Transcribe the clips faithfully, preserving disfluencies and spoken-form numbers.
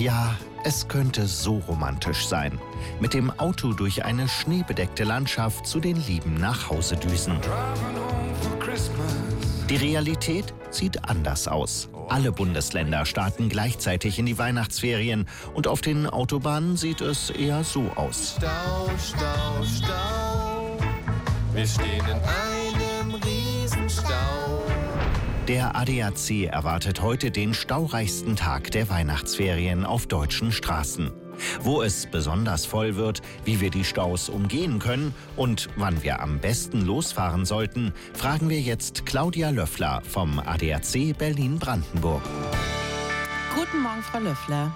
ja, es könnte so romantisch sein. Mit dem Auto durch eine schneebedeckte Landschaft zu den Lieben nach Hause düsen. Die Realität sieht anders aus. Alle Bundesländer starten gleichzeitig in die Weihnachtsferien und auf den Autobahnen sieht es eher so aus. Stau, Stau, Stau. Wir stehen in einem Riesenstau. Der A D A C erwartet heute den staureichsten Tag der Weihnachtsferien auf deutschen Straßen. Wo es besonders voll wird, wie wir die Staus umgehen können und wann wir am besten losfahren sollten, fragen wir jetzt Claudia Löffler vom A D A C Berlin-Brandenburg. Guten Morgen, Frau Löffler.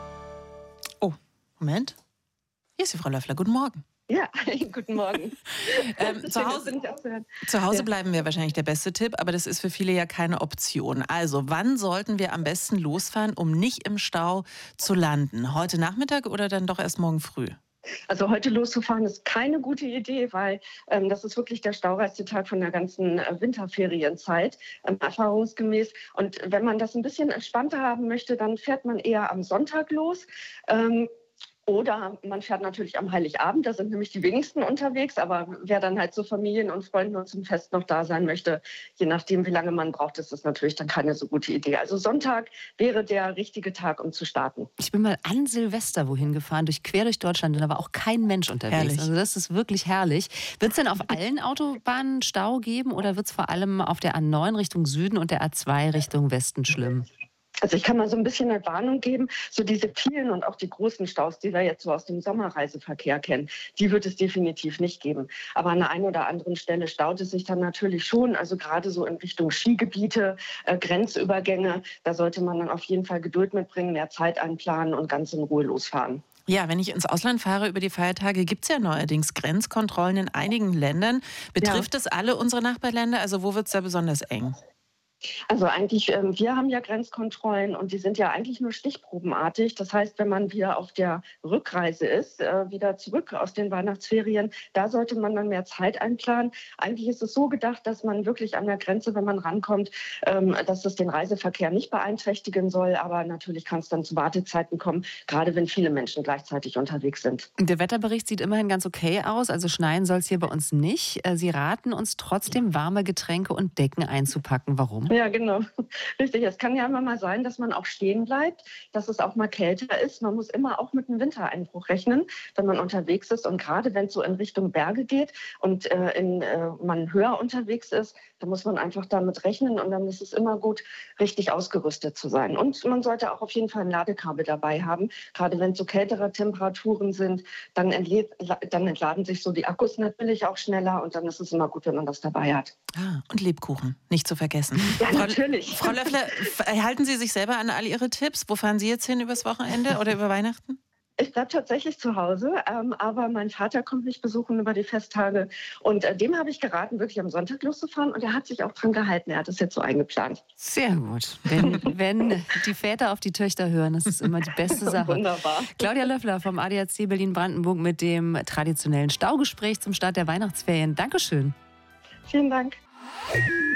Oh, Moment. Hier ist die Frau Löffler. Guten Morgen. Ja, guten Morgen. ähm, zu Hause, zu Hause bleiben wäre wahrscheinlich der beste Tipp, aber das ist für viele ja keine Option. Also, wann sollten wir am besten losfahren, um nicht im Stau zu landen? Heute Nachmittag oder dann doch erst morgen früh? Also heute loszufahren ist keine gute Idee, weil ähm, das ist wirklich der staureichste Tag von der ganzen äh, Winterferienzeit, ähm, erfahrungsgemäß. Und wenn man das ein bisschen entspannter haben möchte, dann fährt man eher am Sonntag los. Ähm, Oder man fährt natürlich am Heiligabend, da sind nämlich die wenigsten unterwegs, aber wer dann halt zu Familien und Freunden und zum Fest noch da sein möchte, je nachdem wie lange man braucht, ist das natürlich dann keine so gute Idee. Also Sonntag wäre der richtige Tag, um zu starten. Ich bin mal an Silvester wohin gefahren, durch, quer durch Deutschland, und da war auch kein Mensch unterwegs. Herrlich. Also das ist wirklich herrlich. Wird es denn auf allen Autobahnen Stau geben oder wird es vor allem auf der A neun Richtung Süden und der A zwei Richtung Westen schlimm? Also ich kann mal so ein bisschen eine Warnung geben, so diese vielen und auch die großen Staus, die wir jetzt so aus dem Sommerreiseverkehr kennen, die wird es definitiv nicht geben. Aber an der einen oder anderen Stelle staut es sich dann natürlich schon, also gerade so in Richtung Skigebiete, äh, Grenzübergänge, da sollte man dann auf jeden Fall Geduld mitbringen, mehr Zeit einplanen und ganz in Ruhe losfahren. Ja, wenn ich ins Ausland fahre über die Feiertage, gibt es ja neuerdings Grenzkontrollen in einigen Ländern. Betrifft es alle unsere Nachbarländer? Also wo wird es da besonders eng? Also eigentlich, ähm, wir haben ja Grenzkontrollen und die sind ja eigentlich nur stichprobenartig. Das heißt, wenn man wieder auf der Rückreise ist, äh, wieder zurück aus den Weihnachtsferien, da sollte man dann mehr Zeit einplanen. Eigentlich ist es so gedacht, dass man wirklich an der Grenze, wenn man rankommt, ähm, dass das den Reiseverkehr nicht beeinträchtigen soll. Aber natürlich kann es dann zu Wartezeiten kommen, gerade wenn viele Menschen gleichzeitig unterwegs sind. Der Wetterbericht sieht immerhin ganz okay aus, also schneien soll es hier bei uns nicht. Sie raten uns trotzdem, warme Getränke und Decken einzupacken. Warum? Ja, genau. Richtig. Es kann ja immer mal sein, dass man auch stehen bleibt, dass es auch mal kälter ist. Man muss immer auch mit einem Wintereinbruch rechnen, wenn man unterwegs ist. Und gerade wenn es so in Richtung Berge geht und äh, in, äh, man höher unterwegs ist, dann muss man einfach damit rechnen. Und dann ist es immer gut, richtig ausgerüstet zu sein. Und man sollte auch auf jeden Fall ein Ladekabel dabei haben. Gerade wenn es so kältere Temperaturen sind, dann, entlädt, dann entladen sich so die Akkus natürlich auch schneller. Und dann ist es immer gut, wenn man das dabei hat. Ah, und Lebkuchen, nicht zu vergessen. Ja, Frau, natürlich. Frau Löffler, halten Sie sich selber an all Ihre Tipps? Wo fahren Sie jetzt hin übers Wochenende oder über Weihnachten? Ich bleibe tatsächlich zu Hause, ähm, aber mein Vater kommt mich besuchen über die Festtage. Und äh, dem habe ich geraten, wirklich am Sonntag loszufahren. Und er hat sich auch dran gehalten. Er hat es jetzt so eingeplant. Sehr gut. Wenn, wenn die Väter auf die Töchter hören, das ist immer die beste Sache. Wunderbar. Claudia Löffler vom A D A C Berlin-Brandenburg mit dem traditionellen Staugespräch zum Start der Weihnachtsferien. Dankeschön. Vielen Dank.